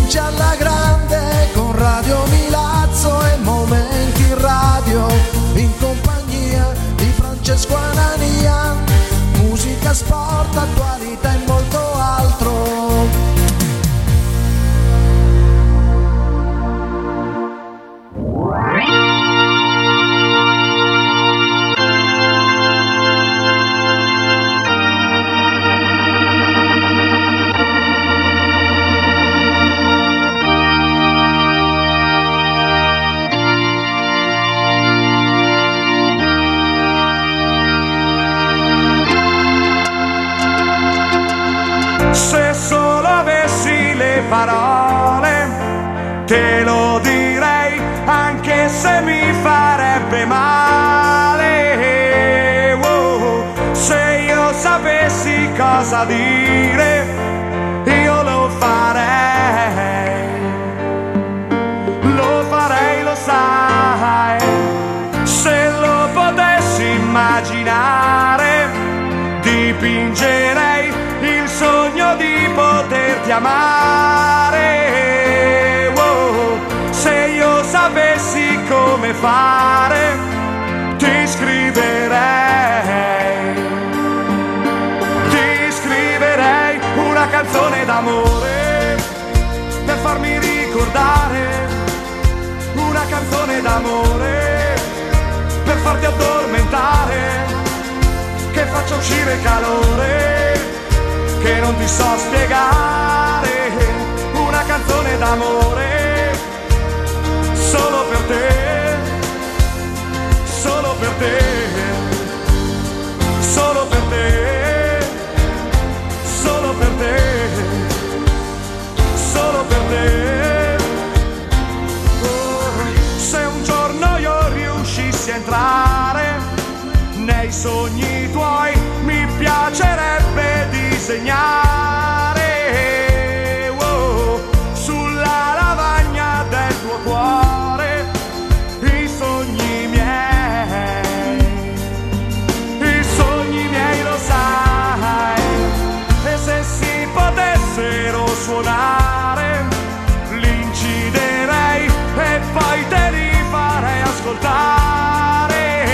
vince alla grande con Radio Milazzo e Momenti Radio, in compagnia di Francesco Anania. Musica, sport, attualità e molto altro. Se solo avessi le parole, te lo direi, anche se mi farebbe male. Se io sapessi cosa dire, io lo farei, lo sai. Se lo potessi immaginare, dipingerei il sogno di poterti amare. Se io sapessi come fare, ti scriverei una canzone d'amore per farmi ricordare, una canzone d'amore per farti addormentare, che faccia uscire calore, che non ti so spiegare, una canzone d'amore solo per te, solo per te, solo per te, solo per te, solo per te. Se un giorno io riuscissi a entrare nei sogni tuoi, mi piacerebbe disegnare sulla lavagna del tuo cuore i sogni miei, lo sai. E se si potessero suonare, li inciderei e poi te li farei ascoltare.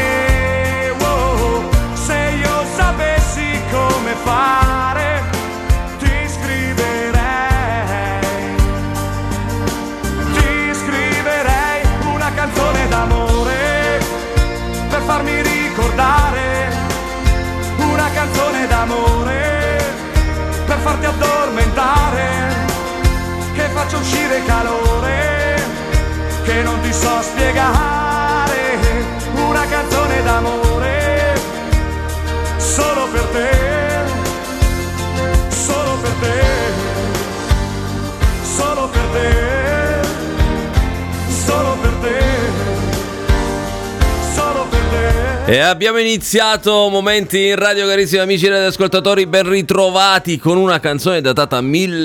Se io sapessi come fare, ti scriverei una canzone d'amore per farmi ricordare, una canzone d'amore per farti addormentare, che faccia uscire calore, che non ti so spiegare, una canzone d'amore solo per te, solo per te, solo per te, solo per te, solo per te. E abbiamo iniziato Momenti in Radio, carissimi amici radioascoltatori, ben ritrovati con una canzone datata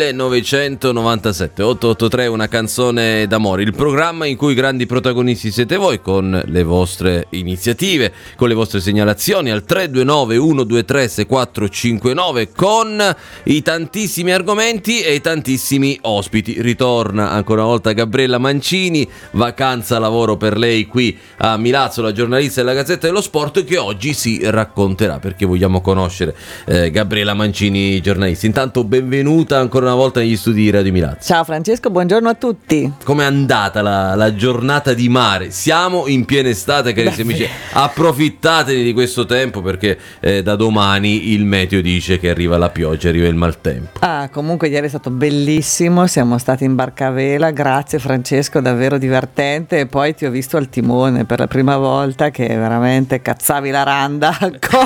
1997, 883, una canzone d'amore, il programma in cui i grandi protagonisti siete voi, con le vostre iniziative, con le vostre segnalazioni al 329 123 6459, con i tantissimi argomenti e i tantissimi ospiti. Ritorna ancora una volta Gabriella Mancini, vacanza lavoro per lei qui a Milazzo, la giornalista della Gazzetta dello Sport, che oggi si racconterà, perché vogliamo conoscere Gabriella Mancini, giornalista. Intanto benvenuta ancora una volta negli studi di Radio Milazzo. Ciao Francesco, buongiorno a tutti. Com'è andata la giornata di mare? Siamo in piena estate, carissimi amici, approfittatene di questo tempo, perché da domani il meteo dice che arriva la pioggia, arriva il maltempo. Comunque ieri è stato bellissimo, siamo stati in barcavela, grazie Francesco, davvero divertente, e poi ti ho visto al timone per la prima volta, che veramente cazzavi la randa.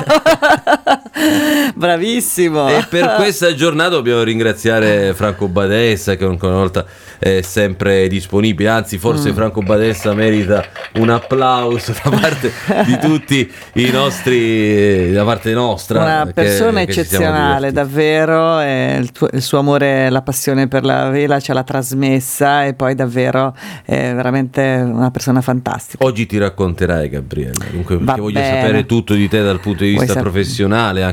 Bravissimo. E per questa giornata dobbiamo ringraziare Franco Badessa, che ancora una volta è sempre disponibile, anzi forse Franco Badessa merita un applauso da parte di tutti i nostri, da parte nostra. Una persona eccezionale, davvero, il suo amore, la passione per la vela ce l'ha trasmessa, e poi davvero è veramente una persona fantastica. Oggi ti racconterai, Gabriella, dunque, perché voglio bene. sapere tutto di te dal punto di vista professionale, anche perché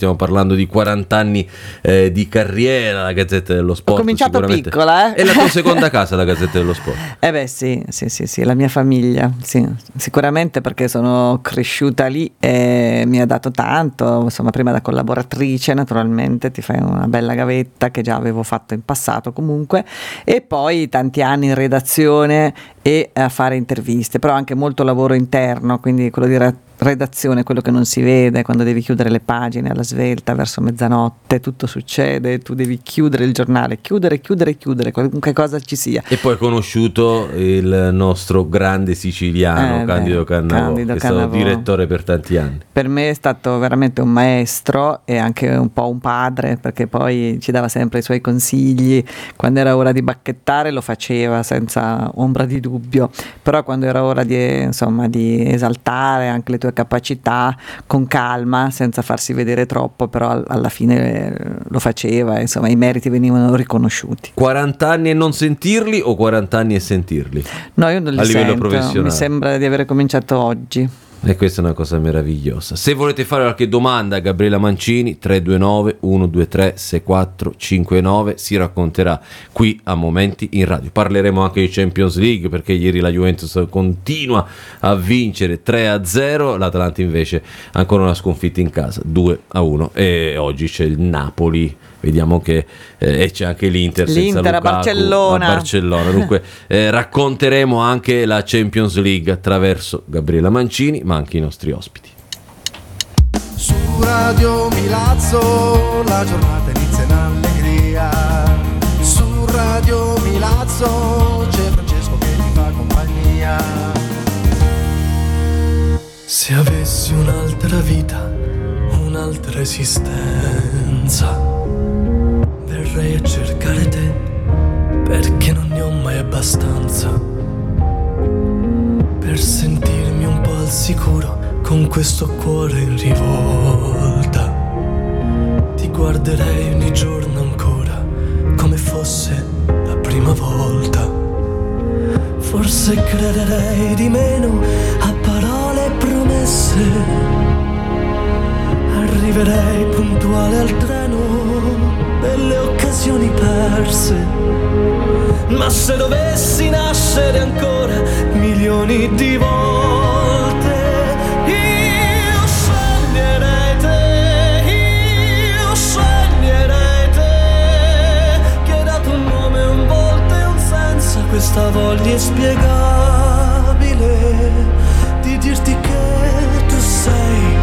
stiamo parlando di 40 anni di carriera, la Gazzetta dello Sport. Ho cominciato piccola, È la tua seconda casa, la Gazzetta dello Sport? Sì, la mia famiglia, sì, sicuramente, perché sono cresciuta lì e mi ha dato tanto, insomma, prima da collaboratrice, naturalmente, ti fai una bella gavetta che già avevo fatto in passato comunque, e poi tanti anni in redazione e a fare interviste, però anche molto lavoro interno, quindi quello di redazione, quello che non si vede, quando devi chiudere le pagine alla svelta verso mezzanotte, tutto succede, tu devi chiudere il giornale, chiudere, qualunque cosa ci sia. E poi ho conosciuto il nostro grande siciliano, Candido Cannavò, che è stato direttore per tanti anni. Per me è stato veramente un maestro e anche un po' un padre, perché poi ci dava sempre i suoi consigli. Quando era ora di bacchettare lo faceva senza ombra di dubbio, però quando era ora di esaltare anche le tue capacità con calma, senza farsi vedere troppo, però alla fine lo faceva, insomma i meriti venivano riconosciuti. 40 anni e non sentirli o 40 anni e sentirli? No, io non li a livello sento, professionale. Mi sembra di aver cominciato oggi. E questa è una cosa meravigliosa. Se volete fare qualche domanda a Gabriela Mancini, 329 123 6459, si racconterà qui a Momenti in Radio. Parleremo anche di Champions League, perché ieri la Juventus continua a vincere 3-0, l'Atalanta invece ancora una sconfitta in casa 2-1, e oggi c'è il Napoli. Vediamo che e c'è anche l'Inter senza Lukaku, a Barcellona. Dunque racconteremo anche la Champions League attraverso Gabriela Mancini, ma anche i nostri ospiti. Su Radio Milazzo la giornata inizia in allegria. Su Radio Milazzo c'è Francesco che ti fa compagnia. Se avessi un'altra vita, un'altra esistenza, verrei a cercare te, perché non ne ho mai abbastanza per sentirmi un po' al sicuro con questo cuore in rivolta. Ti guarderei ogni giorno ancora come fosse la prima volta. Forse crederei di meno a parole e promesse, arriverei puntuale al treno delle occasioni perse. Ma se dovessi nascere ancora milioni di volte, io sceglierei te, che hai dato un nome, un volto e un senso a questa voglia inspiegabile di dirti che tu sei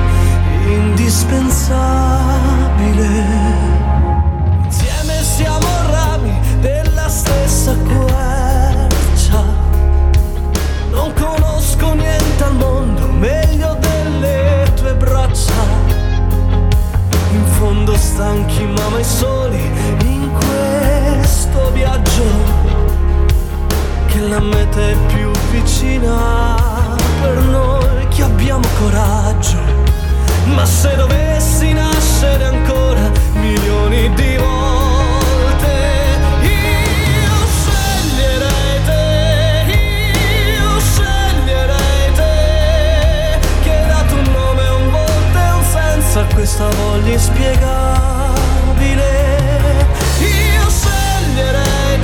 indispensabile. Siamo rami della stessa quercia, non conosco niente al mondo meglio delle tue braccia. In fondo stanchi ma mai soli in questo viaggio, che la meta è più vicina per noi che abbiamo coraggio. Ma se dovessi nascere ancora milioni di volte, io sceglierei te, che hai dato un nome, un volto e un senso a questa voglia inspiegabile. Io sceglierei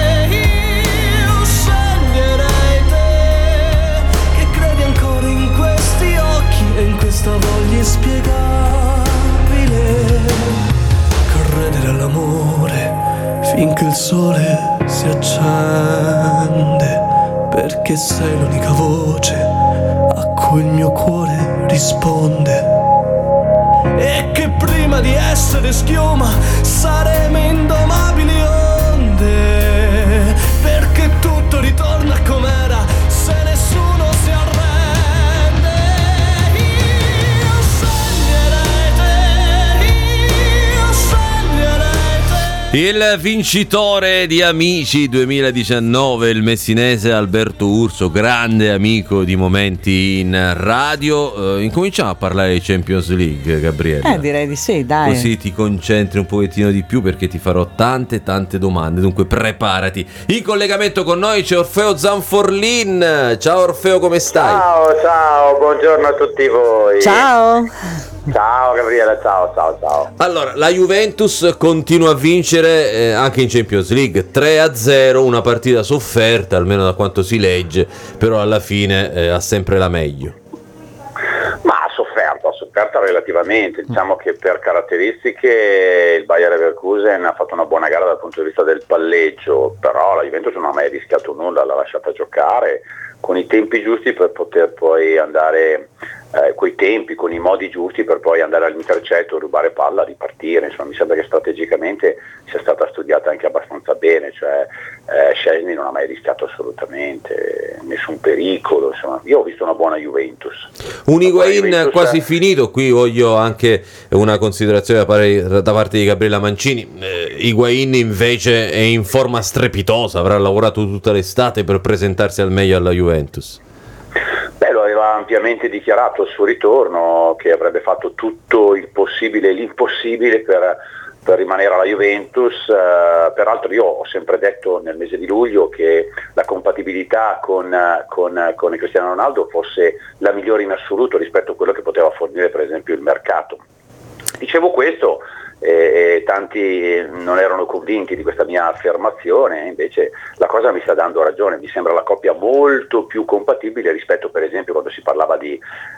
te, che credi ancora in questi occhi e in questa voglia inspiegabile. Credere all'amore finché il sole si accende, perché sei l'unica voce a cui il mio cuore risponde. E che prima di essere schiuma saremo indomabili onde, perché tutto ritorna com'era se nessuno si arrende. Il vincitore di Amici 2019, il messinese Alberto Urso, grande amico di Momenti in Radio. Incominciamo a parlare di Champions League, Gabriele. Direi di sì, dai. Così ti concentri un pochettino di più, perché ti farò tante domande, dunque preparati. In collegamento con noi c'è Orfeo Zanforlin. Ciao Orfeo, come stai? Ciao, buongiorno a tutti voi. Ciao. Ciao Gabriele, ciao. Allora, la Juventus continua a vincere anche in Champions League, 3-0, una partita sofferta, almeno da quanto si legge, però alla fine ha sempre la meglio. Ma ha sofferto relativamente, diciamo che per caratteristiche il Bayer Leverkusen ha fatto una buona gara dal punto di vista del palleggio, però la Juventus non ha mai rischiato nulla, l'ha lasciata giocare con i tempi giusti per poter poi andare, coi tempi, con i modi giusti per poi andare all'intercetto, rubare palla, ripartire. Insomma, mi sembra che strategicamente sia stata studiata anche abbastanza bene, cioè Szczęsny non ha mai rischiato assolutamente nessun pericolo. Insomma, io ho visto una buona Juventus. Un Higuaín quasi finito, qui voglio anche una considerazione da parte di Gabriella Mancini. Higuaín invece è in forma strepitosa, avrà lavorato tutta l'estate per presentarsi al meglio alla Juventus. Lo aveva ampiamente dichiarato al suo ritorno, che avrebbe fatto tutto il possibile e l'impossibile per rimanere alla Juventus. Peraltro io ho sempre detto nel mese di luglio che la compatibilità con Cristiano Ronaldo fosse la migliore in assoluto rispetto a quello che poteva fornire per esempio il mercato. Dicevo questo e tanti non erano convinti di questa mia affermazione, invece la cosa mi sta dando ragione. Mi sembra la coppia molto più compatibile rispetto per esempio quando si parlava di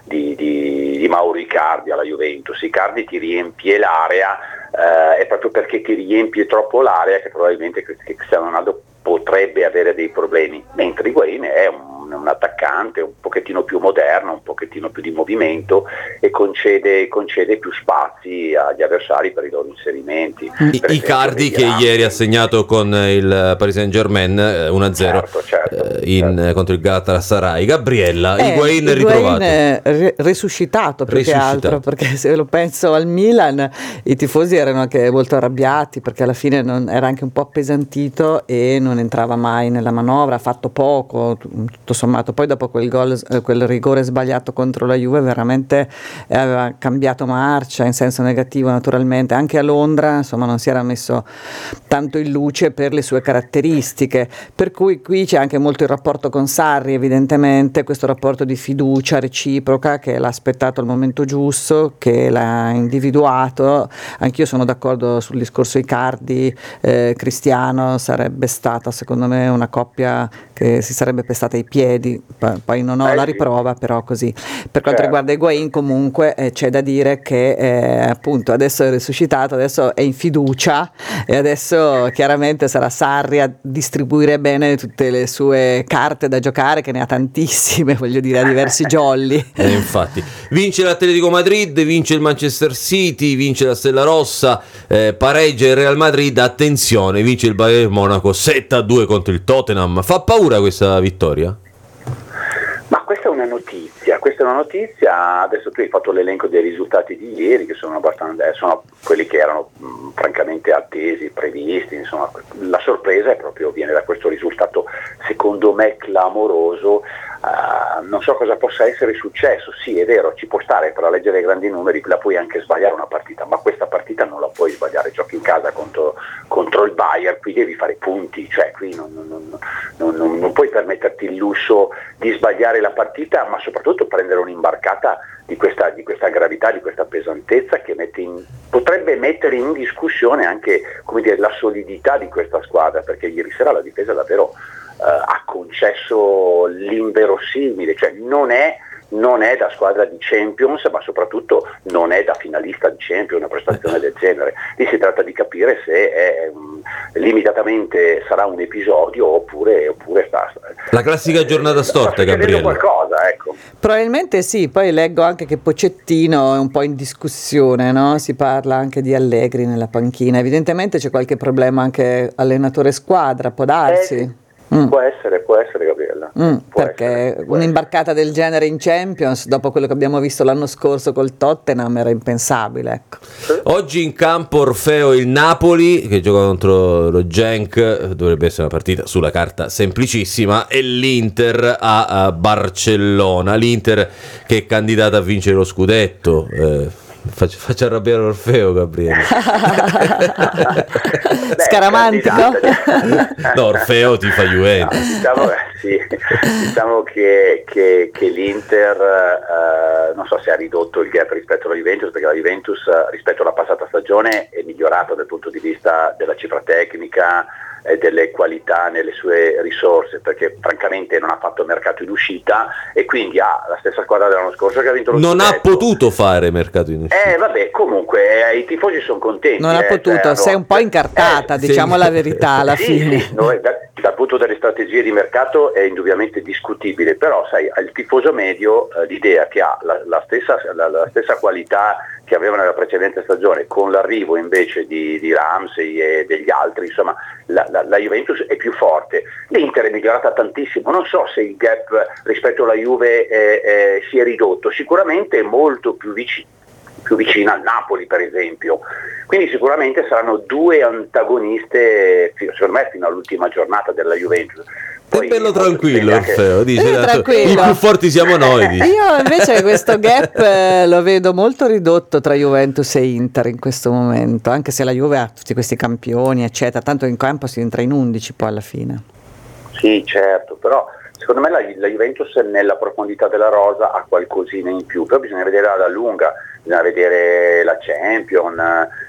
Mauro Icardi alla Juventus. Icardi ti riempie l'area, è proprio perché ti riempie troppo l'area che probabilmente Cristiano Ronaldo potrebbe avere dei problemi, mentre Higuaín è un attaccante un pochettino più moderno, un pochettino più di movimento e concede più spazi agli avversari per i loro inserimenti. Icardi che ieri ha segnato con il Paris Saint-Germain 1-0 certo. Contro il Galatasaray. Gabriella, Higuaín ritrovato, resuscitato più che altro, perché se lo penso al Milan i tifosi erano anche molto arrabbiati perché alla fine era anche un po' appesantito e non entrava mai nella manovra, ha fatto poco tutto sommato. Poi dopo quel rigore sbagliato contro la Juve veramente aveva cambiato marcia in senso negativo, naturalmente. Anche a Londra insomma non si era messo tanto in luce per le sue caratteristiche, per cui qui c'è anche molto il rapporto con Sarri, evidentemente questo rapporto di fiducia reciproca che l'ha aspettato al momento giusto, che l'ha individuato. Anch'io sono d'accordo sul discorso Icardi Cristiano, sarebbe stata secondo me una coppia che si sarebbe pestata i piedi, poi non ho la riprova, però così. Per quanto riguarda Higuaín comunque c'è da dire che appunto adesso è risuscitato, adesso è in fiducia e adesso chiaramente sarà Sarri a distribuire bene tutte le sue carte da giocare, che ne ha tantissime, voglio dire, a diversi jolly. Infatti vince l'Atletico Madrid, vince il Manchester City, vince la Stella Rossa, pareggia il Real Madrid, attenzione, vince il Bayern Monaco 7-2 contro il Tottenham. Fa paura questa vittoria? Ma questa è una notizia, adesso tu hai fatto l'elenco dei risultati di ieri che sono quelli che erano francamente attesi, previsti, insomma la sorpresa viene da questo risultato secondo me clamoroso. Non so cosa possa essere successo. Sì, è vero, ci può stare, tra leggere i grandi numeri la puoi anche sbagliare una partita, ma questa partita non la puoi sbagliare. Giochi in casa contro il Bayern, qui devi fare punti, cioè qui non puoi permetterti il lusso di sbagliare la partita, ma soprattutto prendere un'imbarcata di questa gravità, di questa pesantezza che potrebbe mettere in discussione anche, come dire, la solidità di questa squadra, perché ieri sera la difesa davvero ha concesso l'inverosimile, cioè non è da squadra di Champions, ma soprattutto non è da finalista di Champions una prestazione del genere. Lì si tratta di capire se limitatamente sarà un episodio oppure sta la classica giornata storta, Gabriele. Qualcosa, ecco. Probabilmente sì, poi leggo anche che Pochettino è un po' in discussione, no? Si parla anche di Allegri nella panchina, evidentemente c'è qualche problema anche allenatore squadra, può darsi. Può essere Gabriella, perché un'imbarcata del genere in Champions dopo quello che abbiamo visto l'anno scorso col Tottenham era impensabile, ecco. Oggi in campo Orfeo il Napoli che gioca contro lo Genk, dovrebbe essere una partita sulla carta semplicissima, e l'Inter a Barcellona, l'Inter che è candidata a vincere lo scudetto. Faccio arrabbiare Orfeo, Gabriele. Scaramantico? No, Orfeo ti fa Juventus. No, diciamo che l'Inter non so se ha ridotto il gap rispetto alla Juventus, perché la Juventus rispetto alla passata stagione è migliorata dal punto di vista della cifra tecnica e delle qualità nelle sue risorse, perché francamente non ha fatto mercato in uscita e quindi ha la stessa squadra dell'anno scorso che ha vinto lo non scudetto. Ha potuto fare mercato in uscita. Vabbè, comunque i tifosi sono contenti. Non ha potuto, sei un po' incartata, diciamo sì. la verità alla fine. Sì, dal punto delle strategie di mercato è indubbiamente discutibile, però sai, al tifoso medio l'idea che ha la stessa qualità che aveva nella precedente stagione, con l'arrivo invece di Ramsey e degli altri, insomma la Juventus è più forte. L'Inter è migliorata tantissimo, non so se il gap rispetto alla Juve si è ridotto, sicuramente è molto più vicina al Napoli per esempio, quindi sicuramente saranno due antagoniste secondo me fino all'ultima giornata della Juventus. È bello tranquillo Orfeo, dice tranquillo. I più forti siamo noi, dice. Io invece questo gap lo vedo molto ridotto tra Juventus e Inter in questo momento, anche se la Juve ha tutti questi campioni eccetera, tanto in campo si entra in 11 poi alla fine. Sì, certo, però secondo me la Juventus nella profondità della rosa ha qualcosina in più, però bisogna vedere alla lunga, bisogna vedere la Champions,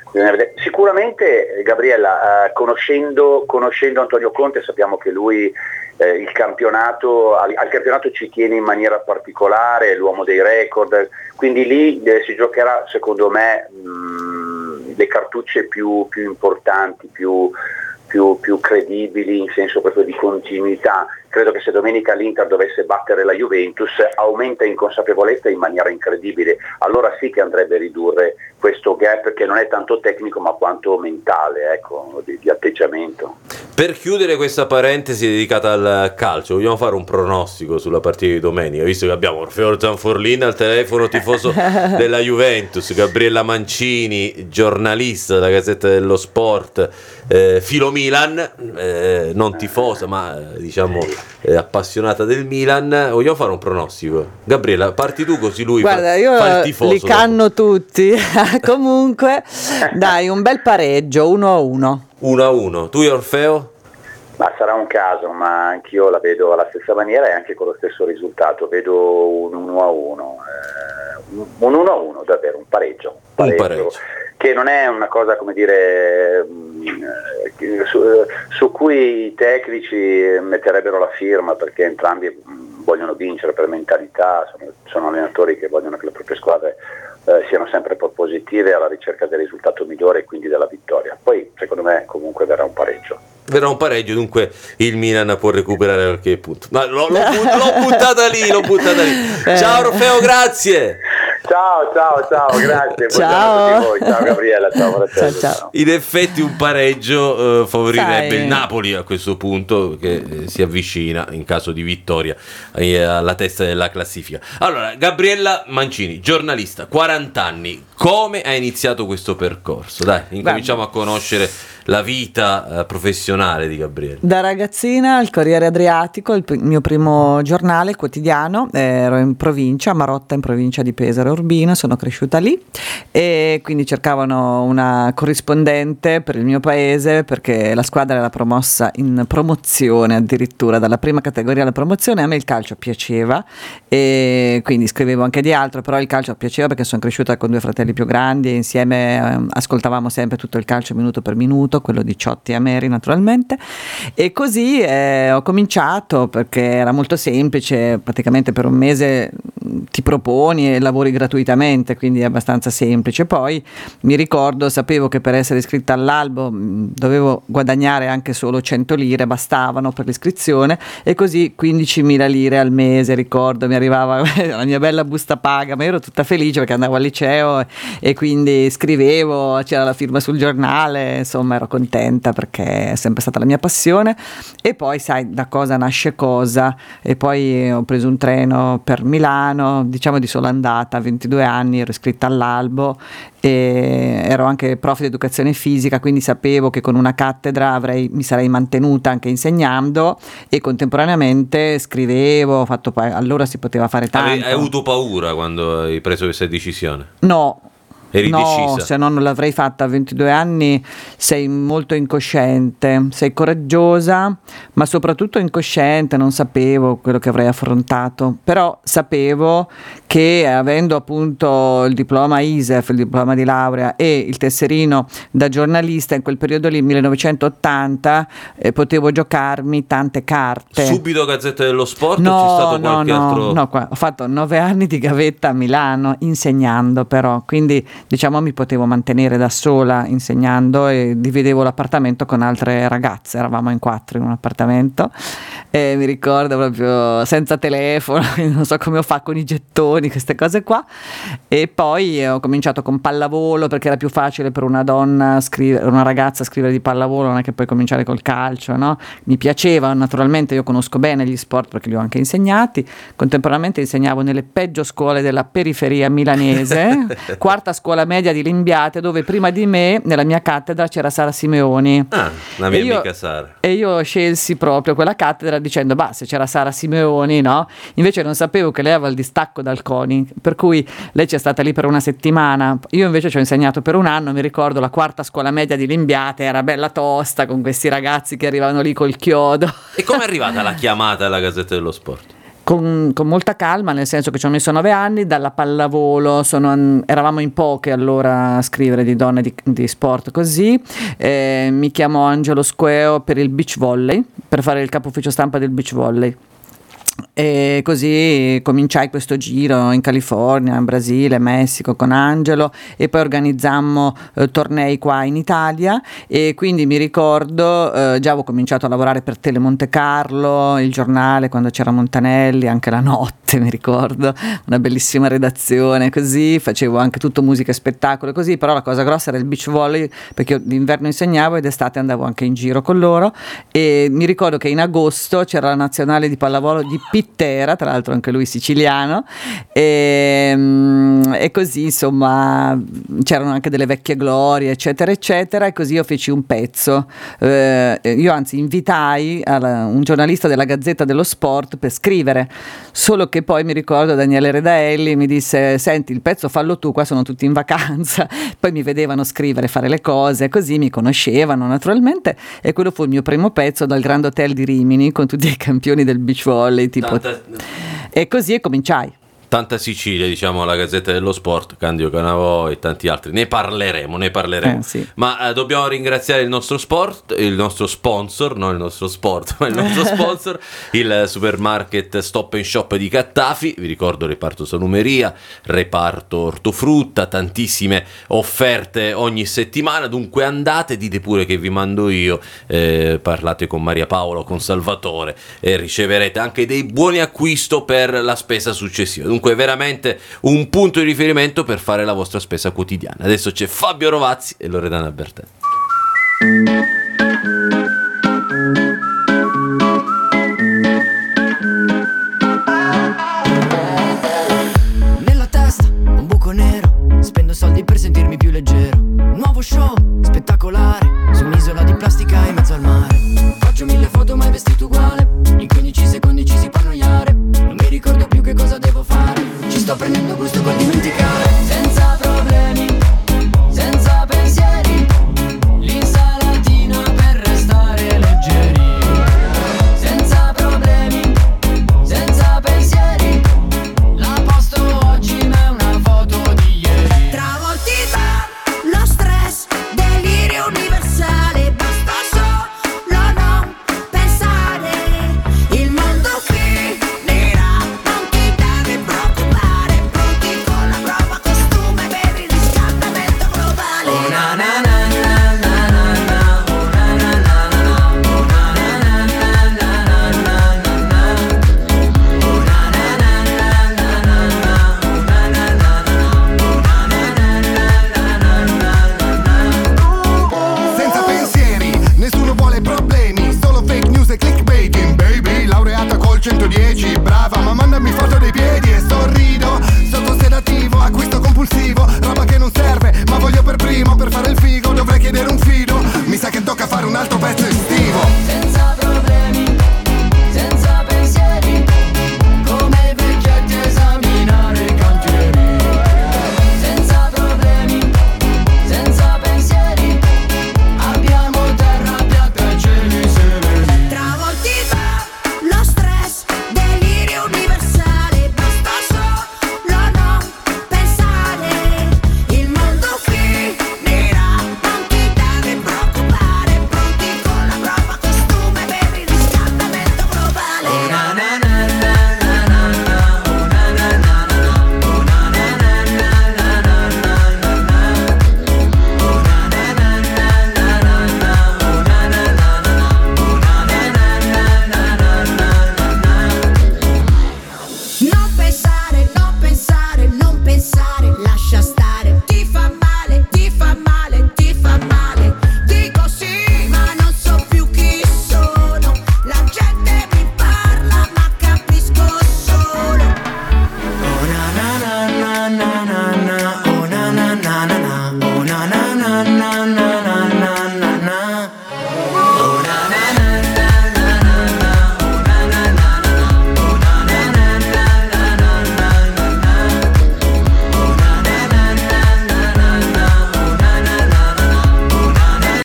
sicuramente Gabriella, conoscendo Antonio Conte sappiamo che lui al campionato ci tiene in maniera particolare, è l'uomo dei record, quindi lì si giocherà secondo me le cartucce più importanti, più credibili in senso proprio di continuità. Credo che se domenica l'Inter dovesse battere la Juventus aumenta in consapevolezza in maniera incredibile, allora sì che andrebbe a ridurre questo gap che non è tanto tecnico ma quanto mentale, ecco, di atteggiamento. Per chiudere questa parentesi dedicata al calcio, vogliamo fare un pronostico sulla partita di domenica, visto che abbiamo Orfeo Zanforlin al telefono, tifoso della Juventus, Gabriella Mancini, giornalista della Gazzetta dello Sport, filo Milan, non tifosa ma diciamo appassionata del Milan. Vogliamo fare un pronostico? Gabriella, parti tu così lui Guarda, fa io il tifoso. li canno tutti. Comunque dai, un bel pareggio 1-1. 1-1. Tu Orfeo? Ma sarà un caso, ma anch'io la vedo alla stessa maniera e anche con lo stesso risultato, vedo un 1-1, un 1-1 davvero, un pareggio. Che non è una cosa, come dire, su cui i tecnici metterebbero la firma, perché entrambi vogliono vincere per mentalità, sono allenatori che vogliono che le proprie squadre siano sempre propositive alla ricerca del risultato migliore e quindi della vittoria. Poi secondo me comunque verrà un pareggio. Verrà un pareggio, dunque il Milan può recuperare qualche punto. Ma l'ho buttata lì. Ciao Orfeo, grazie. Ciao, grazie. Ciao. A tutti voi. Ciao Gabriella, ciao. In effetti un pareggio favorirebbe il Napoli a questo punto, che si avvicina in caso di vittoria alla testa della classifica. Allora, Gabriella Mancini, giornalista, 40 anni, come ha iniziato questo percorso? Dai, incominciamo a conoscere la vita professionale di Gabriella. Da ragazzina al Corriere Adriatico, il mio primo giornale quotidiano, ero in provincia, a Marotta, in provincia di Pesaro Urbino, sono cresciuta lì e quindi cercavano una corrispondente per il mio paese perché la squadra era promossa in promozione addirittura, dalla prima categoria alla promozione. A me il calcio piaceva e quindi scrivevo anche di altro, però il calcio piaceva perché sono cresciuta con due fratelli più grandi e insieme ascoltavamo sempre tutto il calcio minuto per minuto, quello di Ciotti e Ameri naturalmente, e così ho cominciato perché era molto semplice, praticamente per un mese ti proponi e lavori gratuitamente, quindi è abbastanza semplice. Poi mi ricordo, sapevo che per essere iscritta all'albo dovevo guadagnare anche solo 100 lire, bastavano per l'iscrizione, e così 15.000 lire al mese, ricordo, mi arrivava la mia bella busta paga, ma ero tutta felice perché andavo al liceo e quindi scrivevo, c'era la firma sul giornale, insomma ero contenta perché è sempre stata la mia passione. E poi sai, da cosa nasce cosa, e poi ho preso un treno per Milano, diciamo di sola andata, a 22 anni ero iscritta all'albo e ero anche prof di educazione fisica, quindi sapevo che con una cattedra mi sarei mantenuta anche insegnando, e contemporaneamente scrivevo, allora si poteva fare tanto. Hai avuto paura quando hai preso questa decisione? No, Eri No, decisa? se no non l'avrei fatta a 22 anni. Sei molto incosciente, sei coraggiosa, ma soprattutto incosciente. Non sapevo quello che avrei affrontato, però sapevo che avendo appunto il diploma ISEF, il diploma di laurea e il tesserino da giornalista, in quel periodo lì, 1980, potevo giocarmi tante carte. Subito Gazzetta dello Sport o c'è stato qualche altro? No, ho fatto 9 anni di gavetta a Milano insegnando, però, quindi diciamo mi potevo mantenere da sola insegnando e dividevo l'appartamento con altre ragazze, eravamo in 4 in un appartamento e mi ricordo proprio senza telefono, non so come ho fatto con i gettoni, queste cose qua. E poi ho cominciato con pallavolo perché era più facile per una donna una ragazza scrivere di pallavolo, non è che puoi cominciare col calcio, no? Mi piaceva, naturalmente io conosco bene gli sport perché li ho anche insegnati. Contemporaneamente insegnavo nelle peggio scuole della periferia milanese, quarta scuola media di Limbiate, dove prima di me nella mia cattedra c'era Sara Simeoni. La mia amica Sara. E io scelsi proprio quella cattedra dicendo se c'era Sara Simeoni, no? Invece non sapevo che lei aveva il distacco dal CONI, per cui lei c'è stata lì per una settimana. Io invece ci ho insegnato per un anno. Mi ricordo la quarta scuola media di Limbiate era bella tosta con questi ragazzi che arrivavano lì col chiodo. E come è arrivata la chiamata alla Gazzetta dello Sport? Con molta calma, nel senso che ci ho messo 9 anni dalla pallavolo, eravamo in poche allora a scrivere di donne di sport così, mi chiamò Angelo Squeo per il beach volley, per fare il capo ufficio stampa del beach volley. E così cominciai questo giro in California, in Brasile, Messico con Angelo, e poi organizzammo tornei qua in Italia. E quindi mi ricordo già avevo cominciato a lavorare per Tele Monte Carlo, il giornale, quando c'era Montanelli, anche la notte, mi ricordo, una bellissima redazione, così facevo anche tutto musica e spettacolo così. Però la cosa grossa era il beach volley, perché io d'inverno insegnavo ed estate andavo anche in giro con loro. E mi ricordo che in agosto c'era la nazionale di pallavolo di Pittera, tra l'altro anche lui siciliano, e così insomma c'erano anche delle vecchie glorie eccetera eccetera, e così io feci un pezzo, io anzi invitai un giornalista della Gazzetta dello Sport per scrivere, solo che poi mi ricordo Daniele Redaelli mi disse: senti, il pezzo fallo tu, qua sono tutti in vacanza. Poi mi vedevano scrivere, fare le cose, così mi conoscevano naturalmente, e quello fu il mio primo pezzo dal Grand Hotel di Rimini con tutti i campioni del beach volley tipo. E così cominciai. Tanta Sicilia, diciamo, alla Gazzetta dello Sport, Candio Canavò e tanti altri. Ne parleremo. Sì. Ma dobbiamo ringraziare il nostro sponsor, non il nostro sport, ma il nostro sponsor, il supermarket Stop and Shop di Cattafi. Vi ricordo reparto salumeria, reparto ortofrutta, tantissime offerte ogni settimana. Dunque andate, dite pure che vi mando io, parlate con Maria Paola o con Salvatore e riceverete anche dei buoni acquisto per la spesa successiva. Dunque veramente un punto di riferimento per fare la vostra spesa quotidiana. Adesso c'è Fabio Rovazzi e Loredana Bertè.